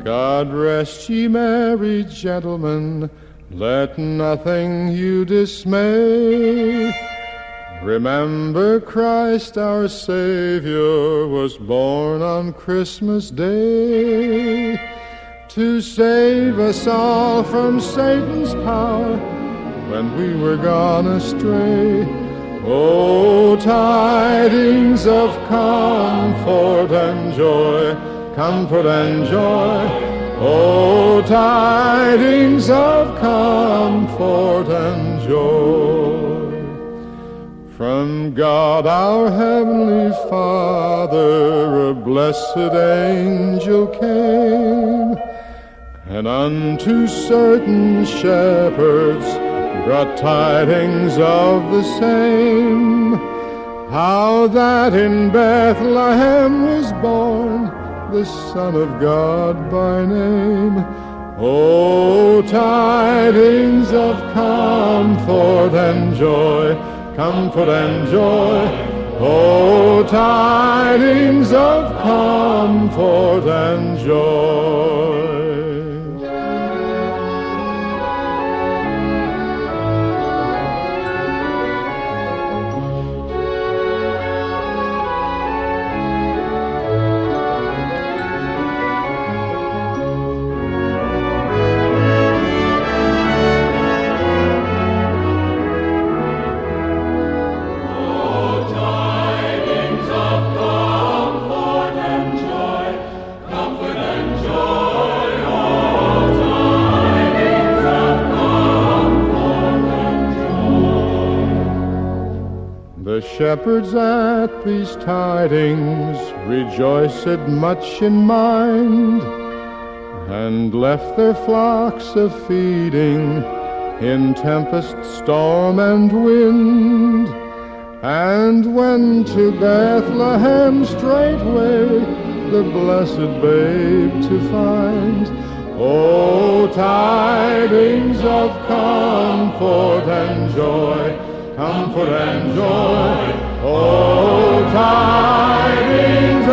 God rest ye merry gentlemen, let nothing you dismay. Remember Christ our Savior was born on Christmas Day to save us all from Satan's power when we were gone astray. Oh, tidings of comfort and joy, comfort and joy. Oh, tidings of comfort and joy. From God our Heavenly Father a blessed angel came, and unto certain shepherds brought tidings of the same, how that in Bethlehem was born the Son of God by name. Oh, tidings of comfort and joy, comfort and joy. Oh, tidings of comfort and joy. The shepherds at these tidings rejoiced much in mind, and left their flocks a-feeding in tempest, storm, and wind, and went to Bethlehem straightway the blessed babe to find. Oh, tidings of comfort and joy, comfort and joy. Oh, tidings